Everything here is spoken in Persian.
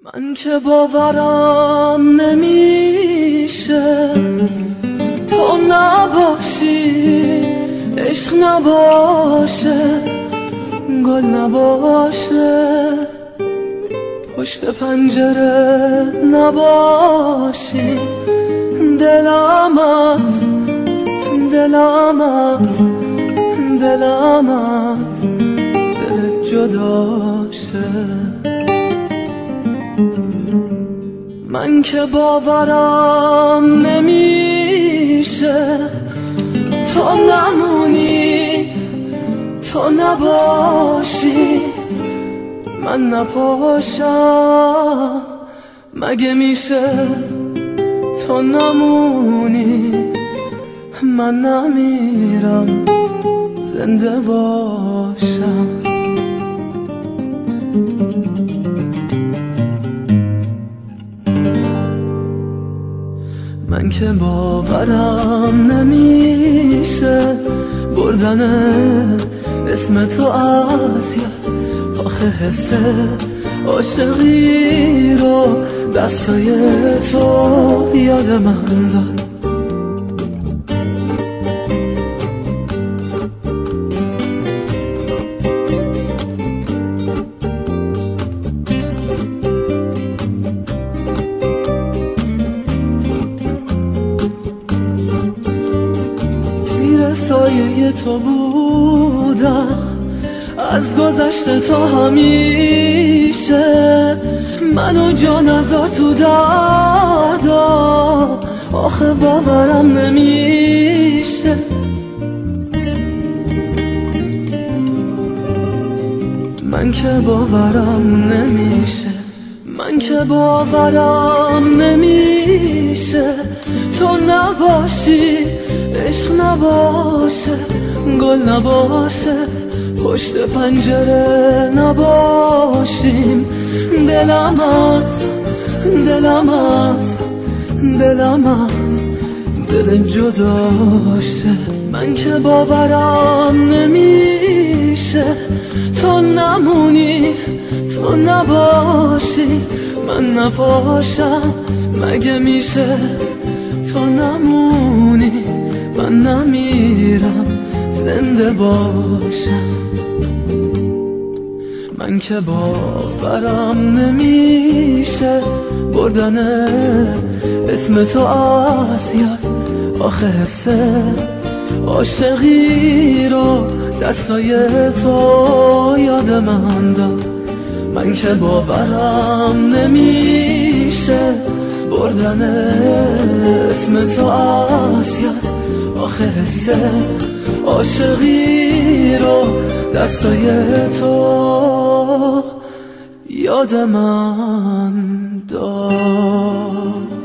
من که باورم نمیشه تو نباشی، عشق نباشه، گل نباشه، پشت پنجره نباشی، دلم از دلت جداشه. من که باورم نمیشه تو نمونی، تو نباشی، من نپاشم. مگه میشه تو نمونی، من نمیرم زنده باشم. من که باورم نمیشه بردن اسم تو از یاد، آخه حس عاشقی رو دستای تو یاد من داد. سایه تو بودم از گذشته تا همیشه، منو جا نذار تو دردا، آخه باورم نمیشه. من که باورم نمیشه، من که باورم نمیشه تو نباشی، عشق نباشه، گل نباشه، پشت پنجره نباشیم، دلم از دل جداشه. من که باورم نمیشه تو نمونی، تو نباشی، من نپاشم. مگه میشه تو نمونی، من نمیرم زنده باشم. من که باورم نمیشه بردن اسم تو از یاد، آخه حس عاشقی رو دستای تو یاد من داد. من که باورم نمیشه بردن اسم تو از یاد، آخه حس عاشقی رو دستای تو یاد من داد.